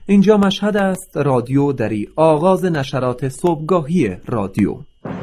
اینجا مشهد است، رادیو دری، آغاز نشرات صبحگاهی رادیو.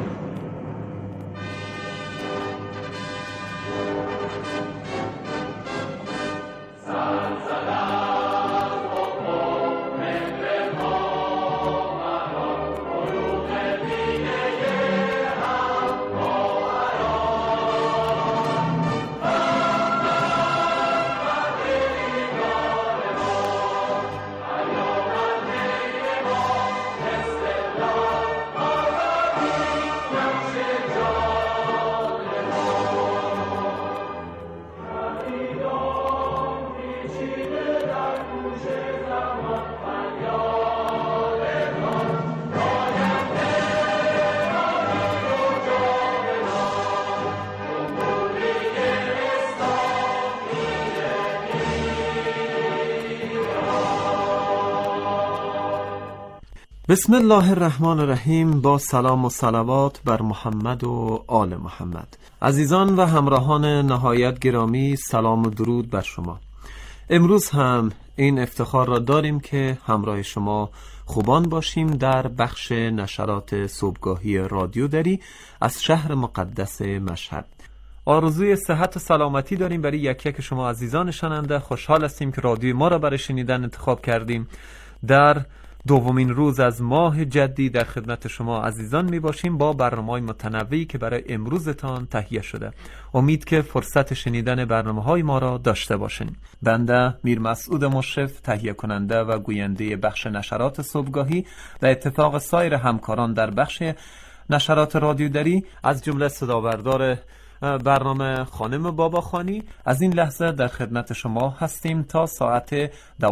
بسم الله الرحمن الرحیم. با سلام و صلوات بر محمد و آل محمد. عزیزان و همراهان نهایت گرامی، سلام و درود بر شما. امروز هم این افتخار را داریم که همراه شما خوبان باشیم در بخش نشرات صبحگاهی رادیو دری از شهر مقدس مشهد. آرزوی صحت و سلامتی داریم برای یک یک شما عزیزان شنونده. خوشحال هستیم که رادیو ما را برای شنیدن انتخاب کردیم. در دومین روز از ماه جدی در خدمت شما عزیزان می باشیم با برنامه‌های متنوعی که برای امروزتان تهیه شده. امید که فرصت شنیدن برنامه‌های ما را داشته باشین. بنده میر مسعود مشرف، تهیه کننده و گوینده بخش نشرات صبحگاهی، به اتفاق سایر همکاران در بخش نشرات رادیو دری از جمله صدابردار برنامه خانم باباخانی، از این لحظه در خدمت شما هستیم تا ساعت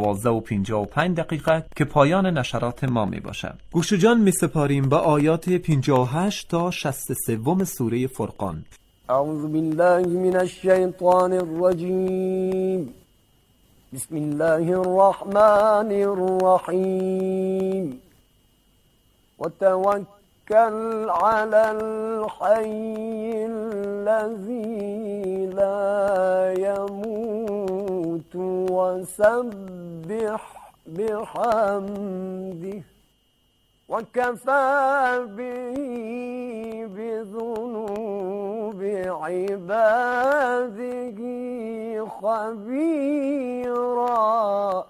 12:55 که پایان نشرات ما می باشد. گوش جان می سپاریم به آیات 58 تا 63 سوره فرقان. اعوذ بالله من الشیطان الرجیم. بسم الله الرحمن الرحیم. وتوکل على الحي الذي لا يموت وسبح بحمده وكفى به بذنوب عباده خبيرا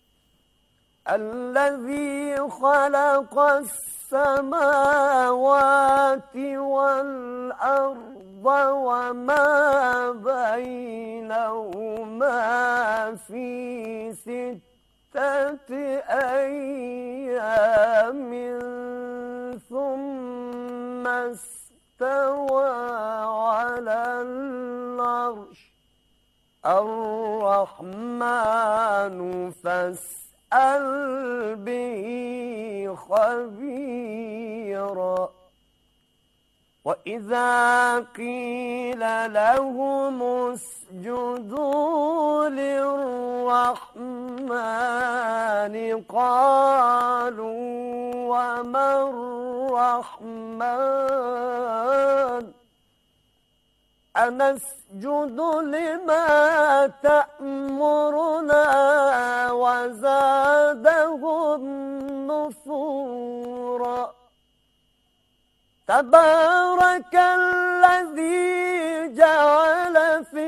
الذي خلق السماوات والأرض وما بينهما في 6 أيام ثم استوى على العرش الرحمن فاسأل به خبيرا وإذا قيل لهم اسجدوا للرحمن قالوا وما الرحمن أنسجد لما تأمرنا وزادهم نفورا تبارك الذي جعل في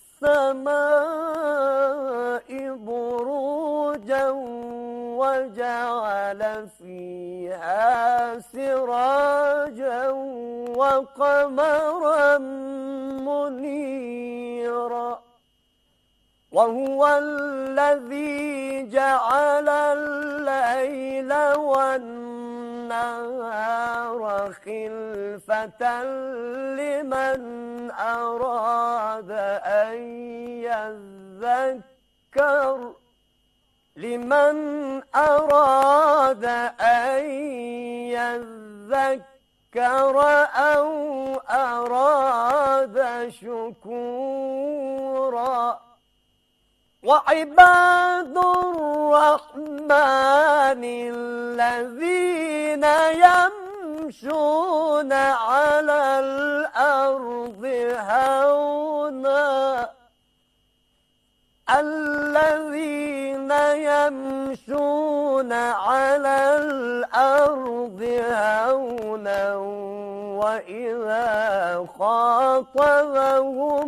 السماء بروجا وجعل فيها سراجا وقمرا منيرا وهو الذي جعل الليل والنهار خلفة لمن أراد أن يذكر أو أراد شكورا وعباد الرحمن الذين يمشون على الأرض هونا الذين يمشون يمشون على الأرض هونا وإذا خاطبهم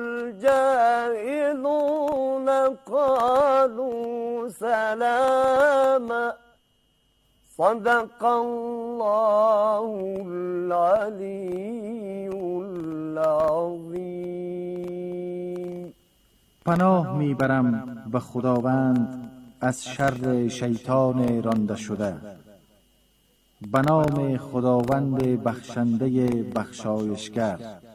الجاهلون قالوا سلاما. صدق الله العلی العظیم. پناه میبرم به خداوند از شر شیطان رانده شده. به نام خداوند بخشنده بخشایشگر.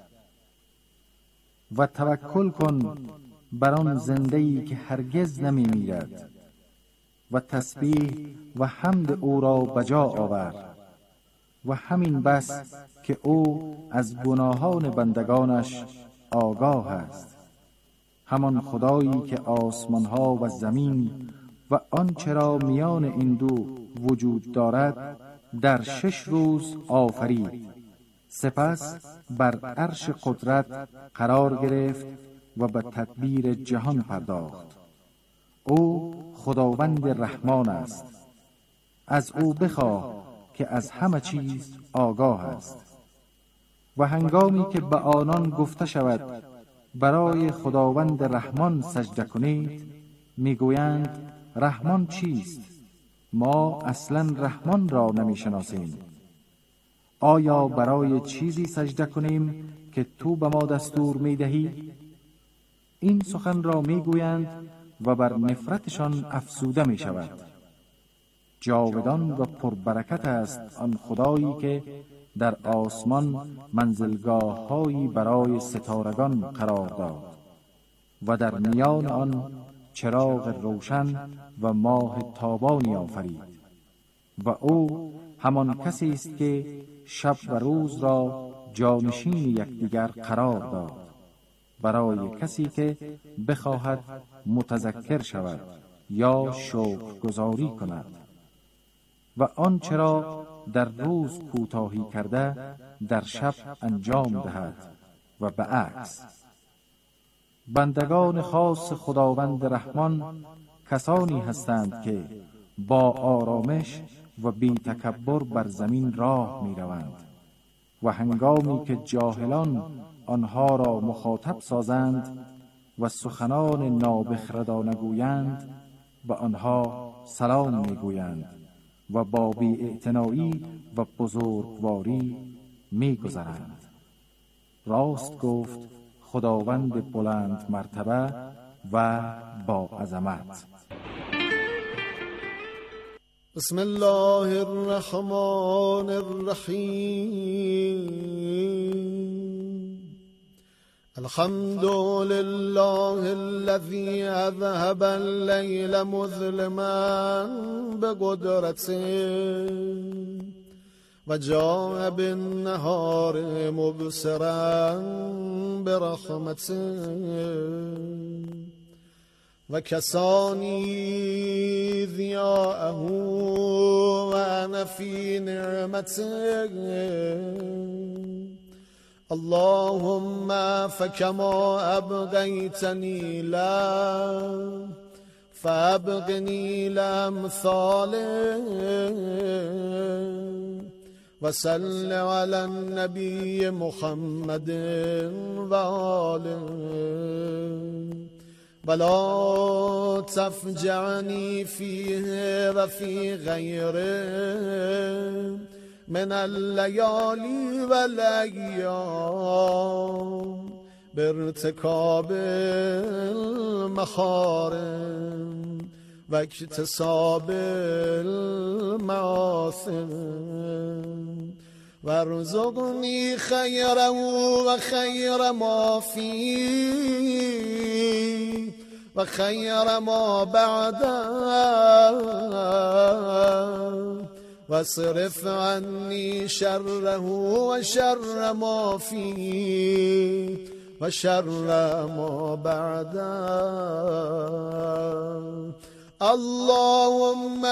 و توکل کن بر آن زنده‌ای که هرگز نمیمیرد و تسبیح و حمد او را بجا آور. و همین بس که او از گناهان بندگانش آگاه است. همان خدایی که آسمانها و زمین و آنچه را میان این دو وجود دارد در 6 روز آفرید، سپس بر عرش قدرت قرار گرفت و به تدبیر جهان پرداخت. او خداوند رحمان است. از او بخواه که از همه چیز آگاه است. و هنگامی که به آنان گفته شود برای خداوند رحمان سجده کنید، میگویند رحمان چیست؟ ما اصلا رحمان را نمیشناسیم. آیا برای چیزی سجده کنیم که تو به ما دستور میدهی؟ این سخن را میگویند و بر نفرتشان افسوده میشود. جاودان و پربرکت است آن خدایی که در آسمان منزلگاه‌هایی برای ستارگان قرار داد و در میان آن چراغ روشن و ماه تابانی آفرید. و او همان کسی است که شب و روز را جانشین یکدیگر قرار داد، برای کسی که بخواهد متذکر شود یا شکرگزاری کند. و آنچه را در روز کوتاهی کرده در شب انجام دهد و به عکس. بندگان خاص خداوند رحمان کسانی هستند که با آرامش و بی تکبر بر زمین راه می روند و هنگامی که جاهلان آنها را مخاطب سازند و سخنان نابخردانه گویند، به آنها سلام می گویند و با بی‌اعتنایی و بزرگواری می گذرند. راست گفت خداوند بلند مرتبه و با عظمت. بسم الله الرحمن الرحیم. الحمد لله الذي اذهب الليل مظلما بقدرته وجاء بالنهار مبصرا برحمته وكساني ضياءه وأنا في نعمته. اللهم فكما أبغيتني له فأبغني لأمثاله. وصل على النبي محمد وآله ولا تفجعني فيه وفي غيره من الليالي والأيام بارتكاب المحارم واكتساب المعاصم. وارزقني خيره وخير ما فيه وخير ما بعده واصرف عني شره وشر ما فيه وشر ما بعده. اللهم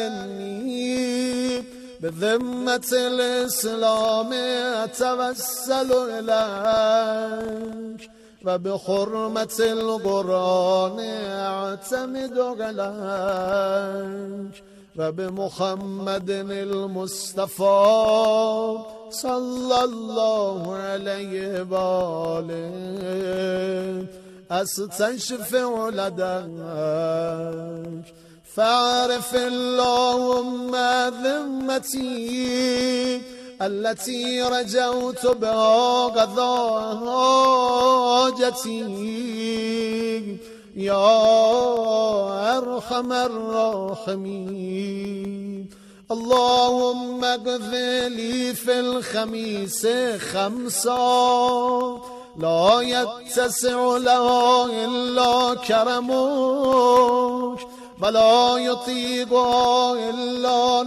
إني بذمة الإسلام أتوسل إليك و به حرمت القرآن اعتمد لك و به محمد المصطفى صلی الله علیه و آله استشفع لدیک فاعرف اللهم ذمتي التي رجوت بها قضاء حاجتي يا ارحم الراحمين. اللهم اغفر لي في الخميس خمسا لا يتسع لها إلا كرمك ولا يطيقها إلا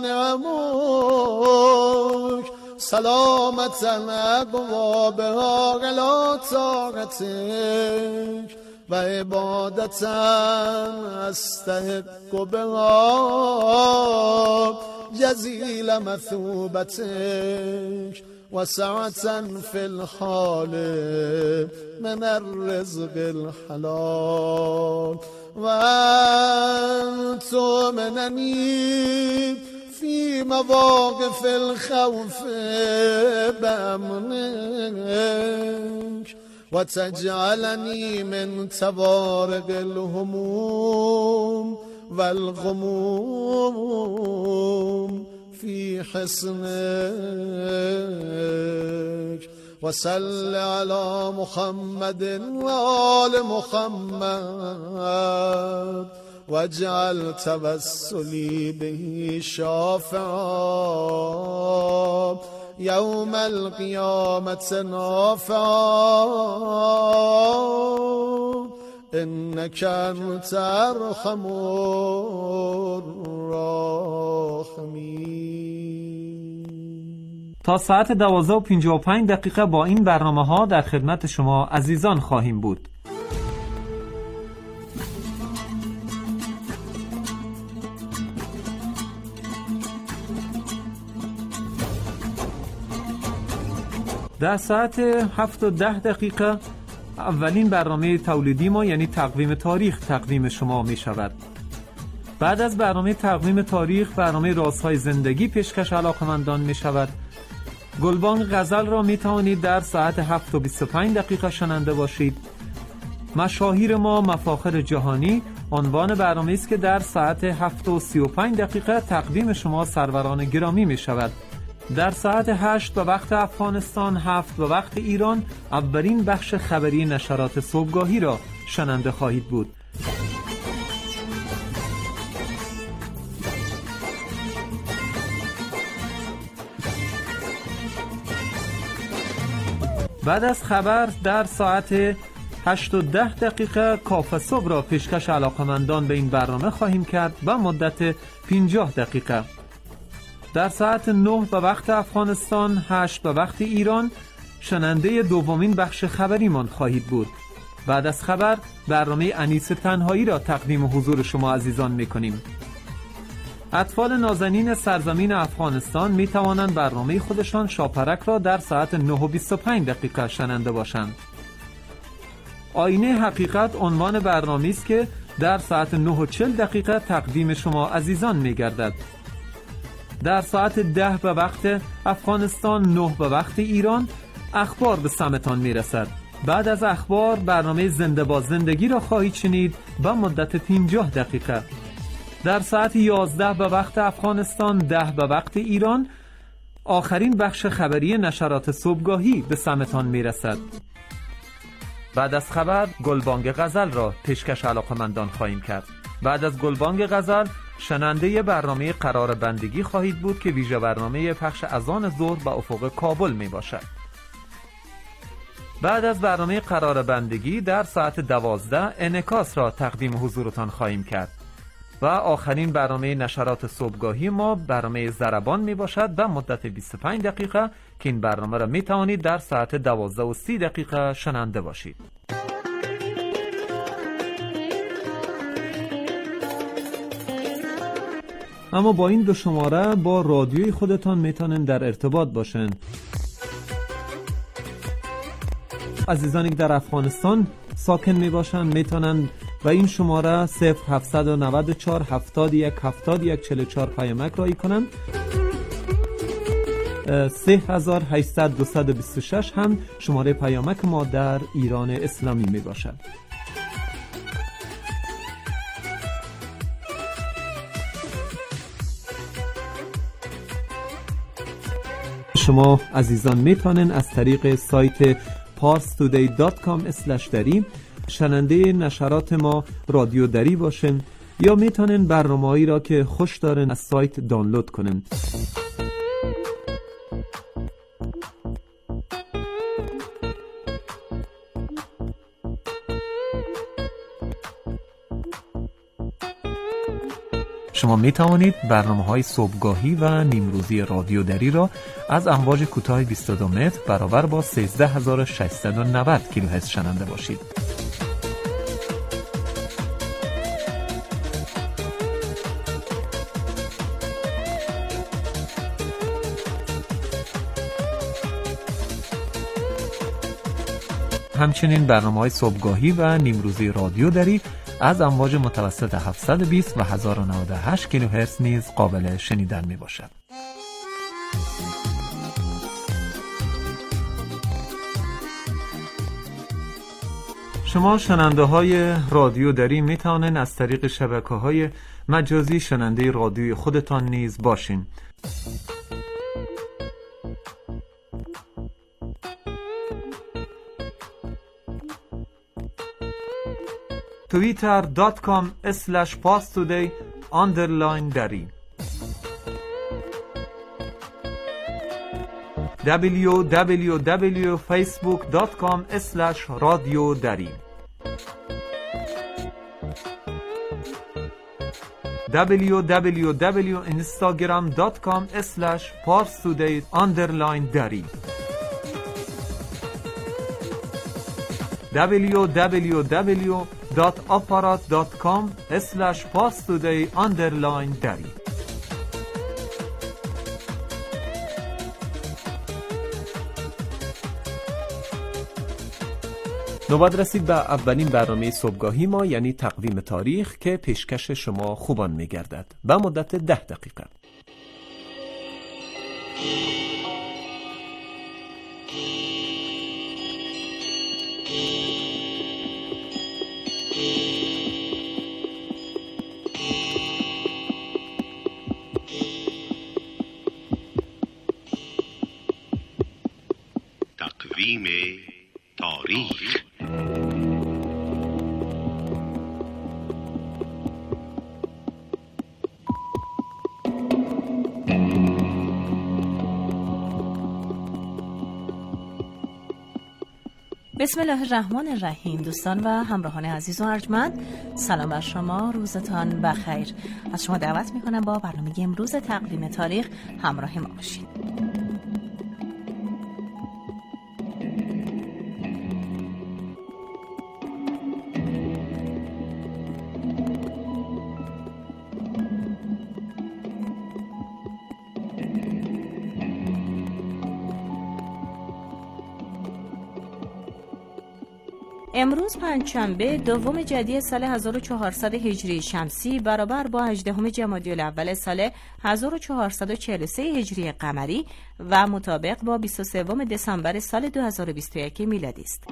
نعمك سلامة أبوابها على طاعتك و عبادة استحق بها جزيل مثوبتك و سعة في الحال من الرزق الحلال و أن تؤمنني في مواقف الخوف بأمنك و تجعلني من توارق الهموم والغموم في حصنك و صل على محمد و آل محمد واجعل توسلي به شافعا يوم القيامة نافعا إنك أنت أرحم الراحمين. تا ساعت 12:55 با این برنامه ها در خدمت شما عزیزان خواهیم بود. در ساعت 7:10 اولین برنامه تولیدی ما یعنی تقویم تاریخ تقدیم شما می شود. بعد از برنامه تقویم تاریخ برنامه رازهای زندگی پیشکش علاقمندان می شود. گلبانگ غزل را می توانید در ساعت 7:25 شنونده باشید. مشاهیر ما مفاخر جهانی عنوان برنامه است که در ساعت 7:35 تقدیم شما سروران گرامی می شود. در ساعت 8 به وقت افغانستان، 7 به وقت ایران اولین بخش خبری نشرات صبحگاهی را شنونده خواهید بود. بعد از خبر در ساعت 8:10 کافه صبح را پیشکش علاقمندان به این برنامه خواهیم کرد با مدت 50 دقیقه. در ساعت 9 به وقت افغانستان، 8 به وقت ایران شنونده دومین بخش خبریمان خواهید بود. بعد از خبر برنامه انیس تنهایی را تقدیم حضور شما عزیزان می‌کنیم. اطفال نازنین سرزمین افغانستان می توانند برنامه خودشان شاپرک را در ساعت 9:25 شنونده باشند. آینه حقیقت عنوان برنامه است که در ساعت 9:40 تقدیم شما عزیزان می گردد. در ساعت 10 به وقت افغانستان، 9 به وقت ایران اخبار به سمتان می رسد. بعد از اخبار برنامه زنده با زندگی را خواهید شنید با مدت 50 دقیقه. در ساعت 11 به وقت افغانستان، 10 به وقت ایران آخرین بخش خبری نشرات صبحگاهی به سمتان می رسد. بعد از خبر گلبانگ غزل را پیشکش علاقمندان خواهیم کرد. بعد از گلبانگ غزل شنونده برنامه قرار بندگی خواهید بود که ویژه برنامه پخش اذان ظهر به افق کابل می باشد. بعد از برنامه قرار بندگی در ساعت 12 انعکاس را تقدیم حضورتان خواهیم کرد و آخرین برنامه نشرات صبحگاهی ما برنامه ضربان می باشد به مدت 25 دقیقه که این برنامه را می توانید در ساعت 12:30 شنونده باشید. اما با این دو شماره با رادیوی خودتان میتونن در ارتباط باشن. عزیزانی که در افغانستان ساکن می باشند میتونن و این شماره 0794 71 71 44 پیامک رایی کنند. 3800 226 هم شماره پیامک ما در ایران اسلامی می باشد. شما عزیزان میتونن از طریق سایت parstoday.com/dari شنونده نشرات ما رادیو دری باشن یا میتونن برنامه‌ای را که خوش دارن از سایت دانلود کنن. شما می توانید برنامه‌های صبحگاهی و نیمروزی رادیو دری را از امواج کوتاه 22 متر برابر با 13690 کیلوهرتز شنونده باشید. همچنین برنامه‌های صبحگاهی و نیمروزی رادیو دری از امواج متوسط 720 و 1098 کیلوهرتز نیز قابل شنیدن می باشد. شما شنونده های رادیو دری می توانید از طریق شبکه‌های مجازی شنونده رادیوی خودتان نیز باشین. twitter.com/parstoday_dari www.facebook.com/radiodari www.instagram.com/parstoday_dari www.aparat.com/parstoday_dari. نوبت رسید به اولین برنامه صبحگاهی ما، یعنی تقویم تاریخ که پیشکش شما خوبان می‌گردد به مدت 10 دقیقه. تقویم تاریخ. بسم الله الرحمن الرحیم. دوستان و همراهان عزیز و ارجمند، سلام بر شما، روزتان بخیر. از شما دعوت میکنم با برنامه امروز تقویم تاریخ همراه ما باشید. امروز پنجشنبه دوم جدی سال 1400 هجری شمسی برابر با 18 جمادی الاول سال 1443 هجری قمری و مطابق با 23 دسامبر سال 2021 میلادی است.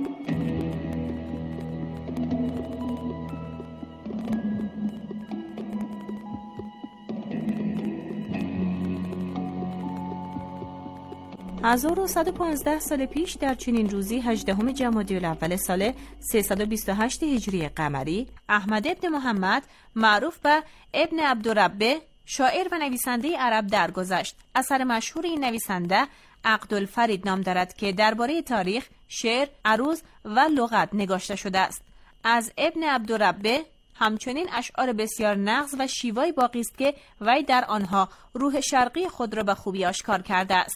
از 115 سال پیش در چنین روزی 18 جمادی الاول سال 328 هجری قمری، احمد ابن محمد معروف به ابن عبدالربه، شاعر و نویسنده عرب درگذشت. اثر مشهور این نویسنده عقدالفرید نام دارد که درباره تاریخ، شعر، عروض و لغت نگاشته شده است. از ابن عبدالربه همچنین اشعار بسیار نغز و شیوایی باقی است که وی در آنها روح شرقی خود را به خوبی آشکار کرده است.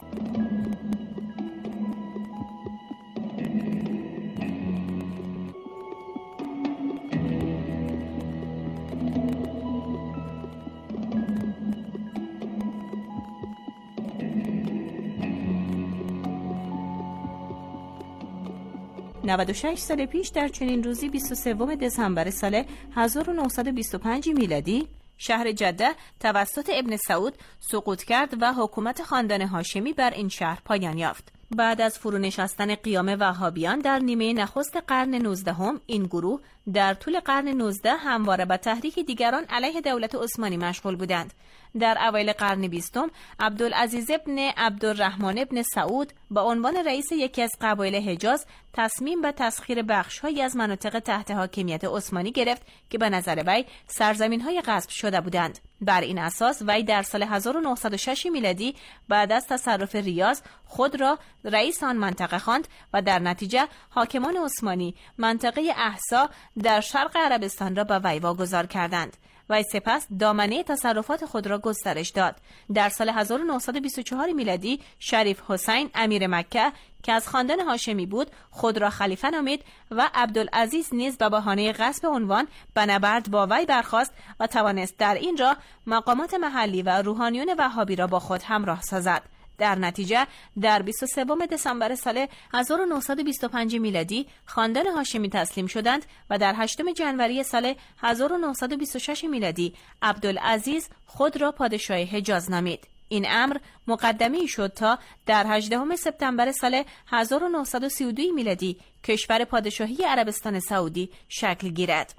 96 سال پیش در چنین روزی 23 دسامبر سال 1925 میلادی شهر جده توسط ابن سعود سقوط کرد و حکومت خاندان هاشمی بر این شهر پایان یافت. بعد از فرونشستن قیام وهابیان در نیمه نخست قرن 19 این گروه در طول قرن 19 همواره به تحریک دیگران علیه دولت عثمانی مشغول بودند. در اوایل قرن 20 عبدالعزیز ابن عبدالرحمن ابن سعود به عنوان رئیس یکی از قبایل حجاز تصمیم به تسخیر بخش‌هایی از مناطق تحت حاکمیت عثمانی گرفت که به نظر وی سرزمین‌های غصب شده بودند. بر این اساس وی در سال 1906 میلادی بعد از تصرف ریاض خود را رئیس آن منطقه خواند و در نتیجه حاکمان عثمانی منطقه احسا در شرق عربستان را به وی واگذار کردند. وی سپس دامنه تصرفات خود را گسترش داد. در سال 1924 میلادی شریف حسین امیر مکه که از خاندان هاشمی بود خود را خلیفه نامید و عبدالعزیز نیز به بهانه غصب عنوان به نبرد با وی برخاست و توانست در این راه مقامات محلی و روحانیون وهابی را با خود همراه سازد. در نتیجه در 23 دسامبر سال 1925 میلادی خاندان هاشمی تسلیم شدند و در 8 جنوری سال 1926 میلادی عبدالعزیز خود را پادشاه حجاز نامید. این امر مقدمه‌ای شد تا در 18 سپتامبر سال 1932 میلادی کشور پادشاهی عربستان سعودی شکل گیرد.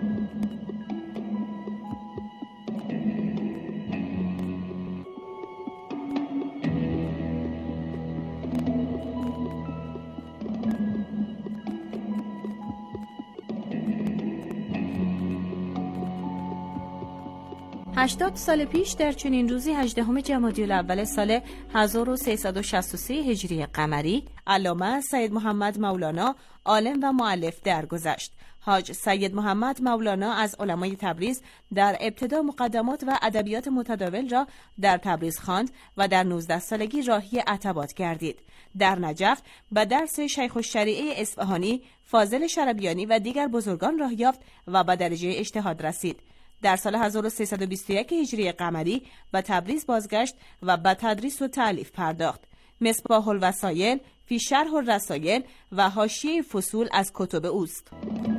80 سال پیش در چنین روزی 18 جمادی الاول سال 1363 هجری قمری علامه سید محمد مولانا عالم و مؤلف درگذشت. حاج سید محمد مولانا از علمای تبریز در ابتدا مقدمات و ادبیات متداول را در تبریز خواند و در 19 سالگی راهی عتبات گردید. در نجف به درس شیخ الشریعه اصفهانی، فاضل شربیانی و دیگر بزرگان راه یافت و به درجه اجتهاد رسید. در سال 1321 هجری قمری به تبریز بازگشت و به تدریس و تألیف پرداخت. مصباح الوسایل فی شرح الرسایل و حاشیه فصول از کتب اوست.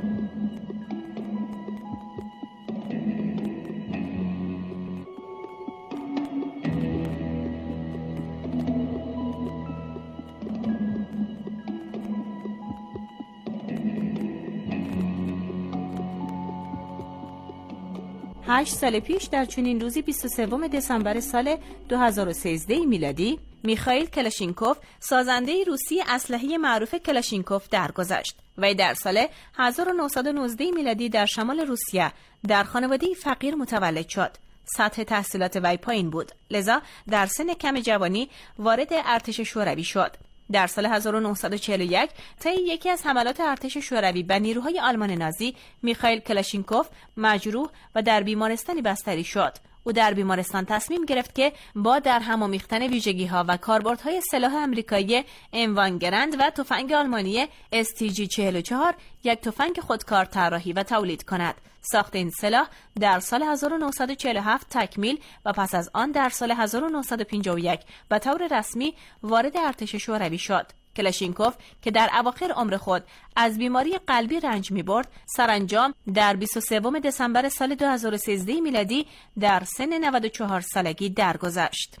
هشت سال پیش در چنین روزی 23 دسامبر سال 2013 میلادی میخائیل کلاشینکوف سازنده روسی اسلحه معروف کلاشینکوف درگذشت. وی در سال 1919 میلادی در شمال روسیه در خانواده فقیر متولد شد. سطح تحصیلات وی پایین بود، لذا در سن کم جوانی وارد ارتش شوروی شد. در سال 1941 طی یکی از حملات ارتش شوروی به نیروهای آلمان نازی میخائیل کلاشینکوف مجروح و در بیمارستانی بستری شد. او در بیمارستان تصمیم گرفت که با در هم آمیختن ویژگی‌ها و کاربردهای سلاح آمریکایی M1 گرند و تفنگ آلمانی STG-44 یک تفنگ خودکار طراحی و تولید کند. ساخت این سلاح در سال 1947 تکمیل و پس از آن در سال 1951 به طور رسمی وارد ارتش شوروی شد. کلاشینکوف که در اواخر عمر خود از بیماری قلبی رنج می‌برد، سرانجام در 23 دسامبر سال 2013 میلادی در سن 94 سالگی درگذشت.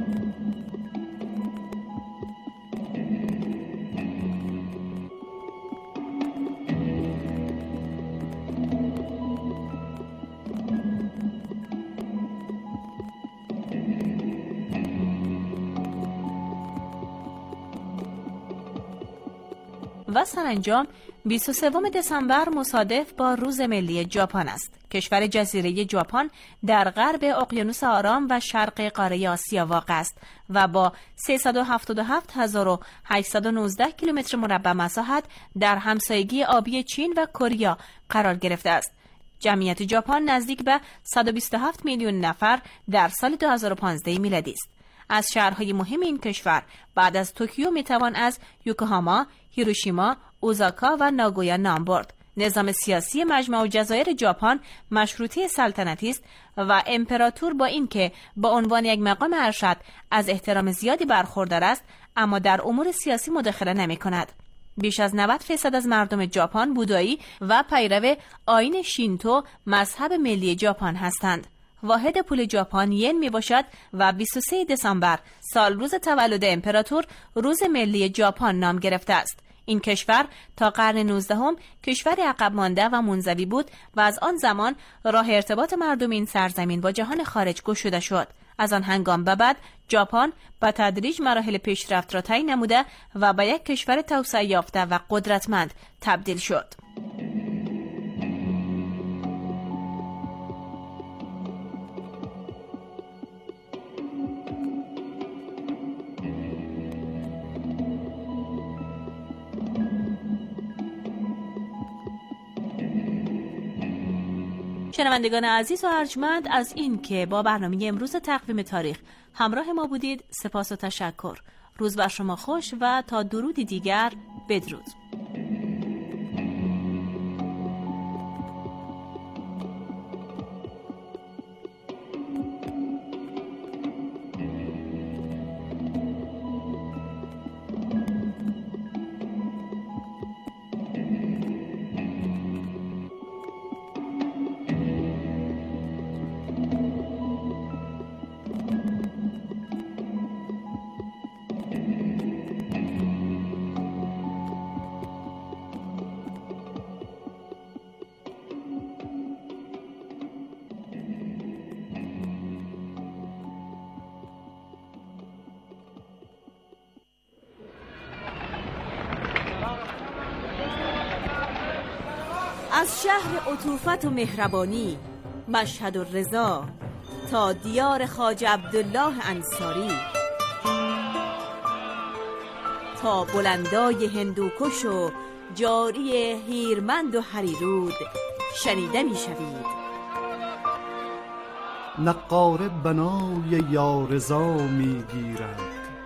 و سرانجام 23 دسامبر مصادف با روز ملی ژاپن است. کشور جزیره ژاپن در غرب اقیانوس آرام و شرق قاره آسیا واقع است و با 377819 کیلومتر مربع مساحت در همسایگی آبی چین و کره قرار گرفته است. جمعیت ژاپن نزدیک به 127 میلیون نفر در سال 2015 میلادی است. از شهرهای مهم این کشور بعد از توکیو میتوان از یوکوهاما، هیروشیما، اوزاکا و ناگویا نام برد. نظام سیاسی مجمع جزایر ژاپن مشروطه سلطنتی است و امپراتور با اینکه با عنوان یک مقام ارشد از احترام زیادی برخوردار است، اما در امور سیاسی مداخله نمی کند. بیش از 90% از مردم ژاپن بودایی و پیرو آیین شینتو مذهب ملی ژاپن هستند. واحد پول ژاپن ین می باشد و 23 دسامبر سال روز تولد امپراتور روز ملی ژاپن نام گرفته است. این کشور تا قرن 19 کشوری عقب مانده و منزوی بود و از آن زمان راه ارتباط مردم این سرزمین با جهان خارج گشوده شد. از آن هنگام به بعد ژاپن به تدریج مراحل پیشرفت را طی نموده و به یک کشور توسعه یافته و قدرتمند تبدیل شد. شنوندگان عزیز و ارجمند، از این که با برنامه امروز تقویم تاریخ همراه ما بودید سپاس و تشکر. روز بر شما خوش و تا درودی دیگر بدرود. از شهر عطوفت و مهربانی مشهد الرضا تا دیار خواجه عبدالله انصاری، تا بلندای هندوکش و جاری هیرمند و هریرود شنیده می شوید. نقاره بنای یارضا می گیرد،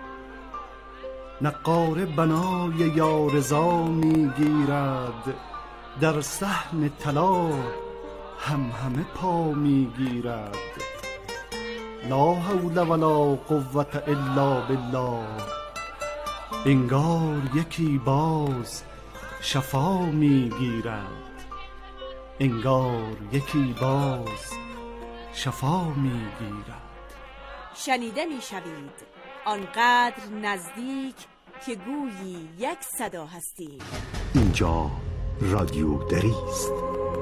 نقاره بنای یارضا می گیرد، در صحن طلا همه پا می گیرد. لا حول ولا قوة الا بالله، انگار یکی باز شفا می گیرد، انگار یکی باز شفا می گیرد. شنیده می شوید آنقدر نزدیک که گویی یک صدا هستی. اینجا رادیو دری است.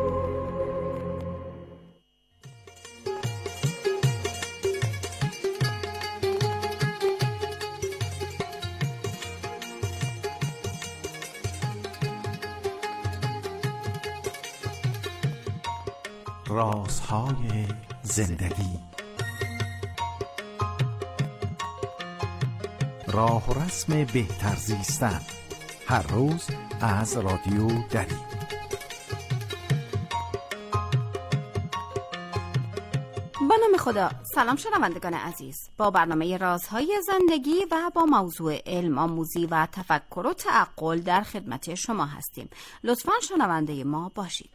رازهای زندگی، راه و رسم بهتر زیستن، هر روز از رادیو دری. با نام خدا. سلام شنوندگان عزیز، با برنامه رازهای زندگی و با موضوع علم آموزی و تفکر و تعقل در خدمت شما هستیم. لطفاً شنونده ما باشید.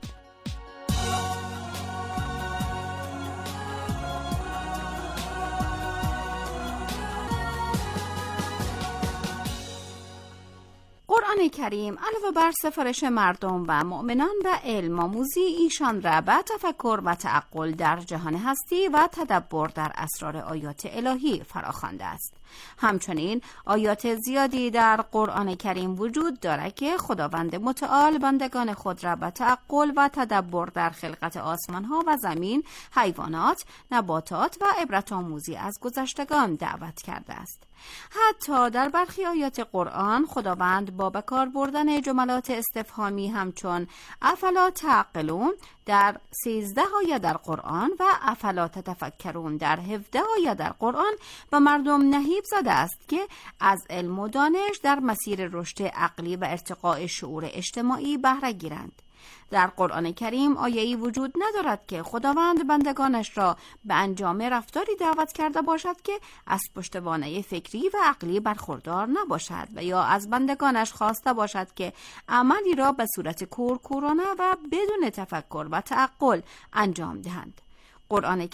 قرآن کریم علاوه بر سفارش مردم و مؤمنان به علم آموزی، ایشان را به تفکر و تعقل در جهان هستی و تدبر در اسرار آیات الهی فراخوانده است. همچنین آیات زیادی در قرآن کریم وجود دارد که خداوند متعال بندگان خود را به تعقل و تدبر در خلقت آسمان‌ها و زمین، حیوانات، نباتات و عبرت آموزی از گذشتگان دعوت کرده است. حتی در برخی آیات قرآن خداوند با بکار بردن جملات استفهامی همچون افلا تعقلون در 13 آیه در قرآن و افلا تتفکرون در 17 آیه در قرآن به مردم نهیب زده است که از علم و دانش در مسیر رشد عقلی و ارتقاء شعور اجتماعی بهره گیرند. در قرآن کریم آیه‌ای وجود ندارد که خداوند بندگانش را به انجام رفتاری دعوت کرده باشد که از پشتوانه فکری و عقلی برخوردار نباشد و یا از بندگانش خواسته باشد که عملی را به صورت کورکورانه و بدون تفکر و تعقل انجام دهند. قرآن